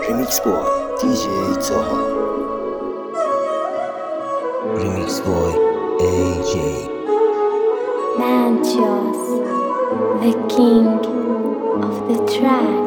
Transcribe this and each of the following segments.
Remix Boy DJ Taha. Remix Boy AJ. Mantios, the king of the track.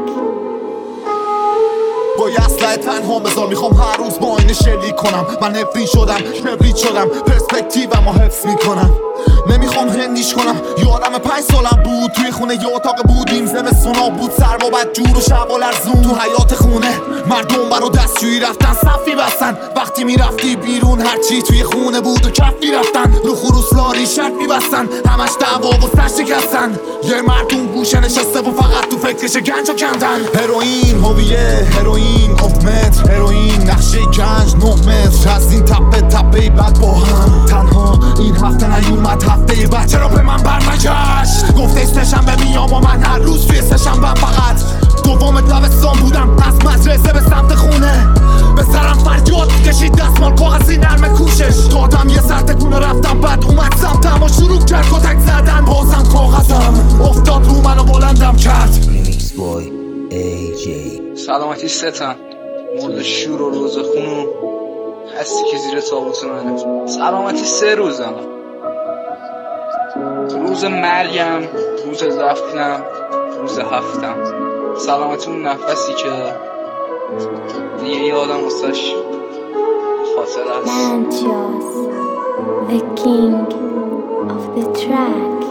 با یه اسلحه تنها بذار میخوام هر روز با اینه شلیک کنم. من نفرین شدم کبریت شدم پرسپکتیومو حفظ میکنم. نمیخوام هندیش کنم. یادم 5 سالم بود توی خونه یه اتاق بودیم. زمستونا بود سرما بد جور و شب و لرزون. تو حیاط خونه مردم برا دستشویی رفتن صفی بستن. وقتی میرفتی بیرون هرچی توی خونه بود و کف میرفتن. رو خروس لاری شرط میبستن. همش دعوا و سر شکستن. یه مردم گوشه نشسته و فقط تو فکرش گنجو کندن. هروئین هویه هروئین متر هروئین نقشه گنج 9 متر. از این تپه تپه بعد با هم تنها این هفته نیومد هفته بعد. چرا به من برنگشت گفته سه‌شنبه میام و من هر روز توی سه‌شنبه فقط دوم دبستان بودم. از مدرسه به سمت خونه به سرم فریاد کشید دستمال کاغذی نرم کوشش دادم. یه سر تکونه رفتم بعد اومد سمتم و شروع کرد کتک زدن. بازم کاغذم افتاد رو منو بلندم کرد. Remix Boy AJ. سلامتی ستن مورد شور و روز خونو هستی که زیر تابوت منه. سلامتی 3 روزم. روز مرگم، روز دفنم، روز هفتم. سلامتی اون نفسی که دیگه یادم واسش خاطر است. Mantios, the king of the track.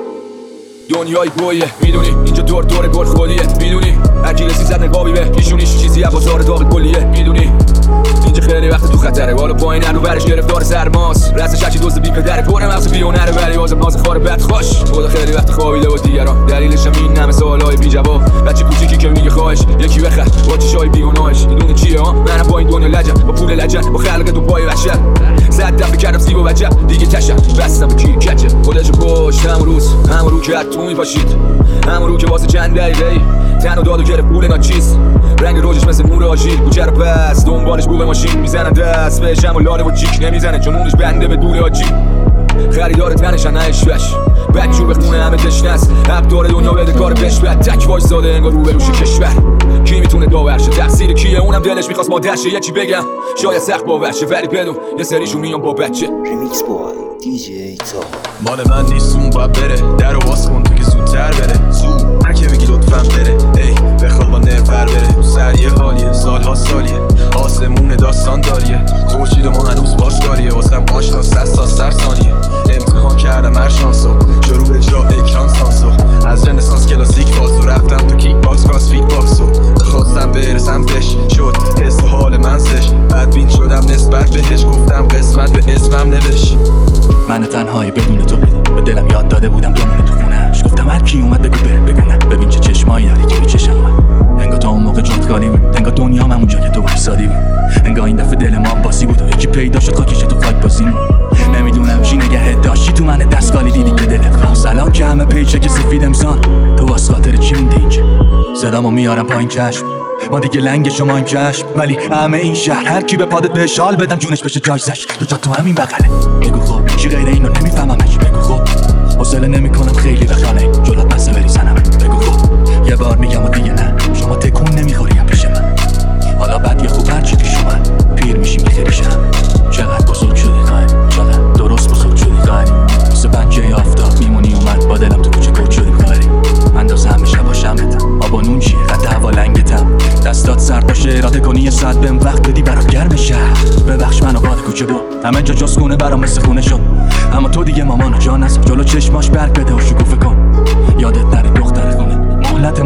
دنیای گویه میدونی اینجا دور دور گل خودیه میدونی هرکی رسی زد نقابی به پیشونیش چیزی بازار داغ کلیه میدونی اینجا خیلی وقت تو خطره بالا پایین رو برش گرفتار سرماس رأس شکی دوست بی پدره پر مغز بیونره ولی بازم ناز خار بد خوش خدا خیلی وقت خوابیده و دیگران دلیلش هم این همه سوالای بی جواب. بچه کوچیکی که میگه خواهش یکی بخر با چشای بیگناهش میدونه چیه ها. منم با این دنیا لجم با پول لجن با خلق تو پای بشر زد دفعه کردم سیب و بچه دیگه تشم بستم با کیر کچه خودشو کشت همون روز همون رو که تو میپاشید همون رو که واسه چند دقیقه تنو داد و گرفت پول ناچیز رنگ روزش مثل نور آژیر کوچه رو پس دنبالش بوق ماشین میزنن دست بهش هم و لاله و چیک نمیزنه چون اونش بنده به دور آجی خریدار تنشن نه اشوش بچو به خونه همه تشنست حق داره دنیا بده کار بش بد تک وایس داده انگار رو بروش کشور کی میتونه داورشه تقصیر کیه اونم دلش میخواست مادرشه یکی بگم شاید سخت باورشه ولی بدون یه سریشون میان با بچه. Remix Boy DJ Taha. مال من نیست اون باید بره درو باز کن تو که زودتر بره زود هرکه بگی لطفاً بره ای بخواد با نرفر بره سر یه حالیه سالها سالیه آسمون داستان داریه خورشید و ما هنوز باشکاریه واسم آشنا 100 تا سر ثانیه امتحان کردم هر شانسو شروع به اجرا اکران سانسو از رنسانس کلاسیک بازو رفتم تو کیک باکس کراس فیت باکسو خواستم برسم بهش شد حس و حال من سش بدبین شدم نسبت بهش گفتم قسمت به اسمم نوشت. من تنهایی بدون تو به دلم یاد داده بودم بمونه تو خونه‌اش گفتم هر کی اومد بگو بگو نه ببین چه چشمایی داری که میچشم من انگار تا اون موقع جات خالی بود انگار دنیام اونجا که تو وایسادی بود انگار این دفعه دل ما باسی بود و یکی پیدا شد خاکش تو فایت بازی نمیدونم چی نگه داشتی تو من دستگالی دیدی که دلت خواست الان که همه پیچه که سفید امسان تو واسه خاطر چی مونده اینجا صدامو میارم پایین چشم ما دیگه لنگ شما این چشم ولی همه این شهر هر کی به پادت به شال بدم جونش بشه جایزش تو همین بغله بگو خب چی غیر اینو نمیفهممش بگو خب حوصله نمیکنم خیلی بخانه جلوت بسه بریزنم بگو خب یه بار میگم و دیگه نه شما تکون نمیخوری پیش من حالا بعد یه خوب هرچی پیش اومد پیر میشیم خیلی شم چقدر بزرگ شدی خواهی چقدر درست بزرگ شدی خواهی مثل پنجه آفتاب میمونی اومد با دلم تو کوچه گرد شدی خواهی انداز همه شبا شمتم آب و نون چیه قد هوا لنگتم دستات سرد باشه اراده کنی یه ساعت بهم وقت بدی برات گرم شهر ببخش منو باد کوچه برو همه جا جز خونه برام مثل خونه شد اما تو دیگه مامانو جان هست جلو چشماش برگ بده و شکوفه کن یادت نره دختر خونه مهلت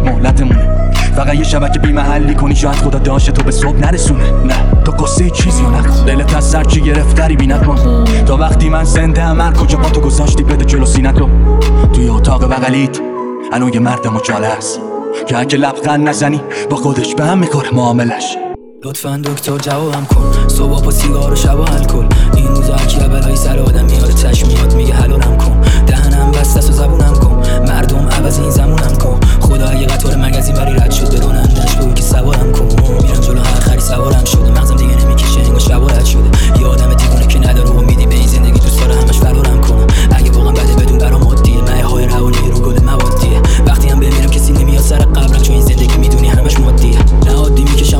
مونه فقط یه شبکه بی محلی کنی شاید خدا داشته تو به صبح نرسونه نه تو قصه چیزی رو نکن دلت از سر چی گرفتری بی نکن تا وقتی من زنده عمر کجا با تو گذاشتی بده جلو سینتو توی اتاق بغلیت الان یه مرد مجاله هست که اگه لبخند نزنی با خودش به هم میخوره معاملش لطفاً دکتر جوابم کن صبح با سیگار و شب و الکل این روزا که بلای سر آدم میاد چشم میاد میگه حلالم کن دهنم بسته و زبونم کن مردم عوض این زمونم کن خدا یه قطار مگزین بری رد شد برونندش بگو که سوارم کن میرم جلو هر خری سوارم شده مغزم دیگه نمیکشه انگار شب رد شده یه آدم دیوونه که نداره امیدی به این زندگی دوست داره همش فرارم کنم اگه واقعا بده بدون برام عادیه نه های روانی رو گل موادیه وقتی هم بمیرم کسی نمیاد سر قبرم چون این زندگی میدونی همش مادیه نه عادی میکشم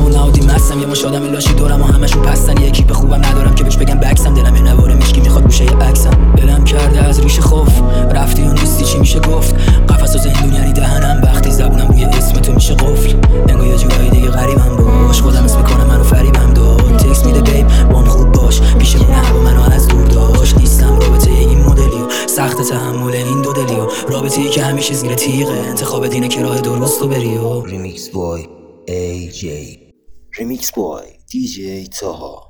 وقت تحمل این دو دلی و رابطه‌ای که همیشه زیر تیغه. انتخاب دینه که راه درست رو بری و Remix Boy AJ Remix Boy DJ Taha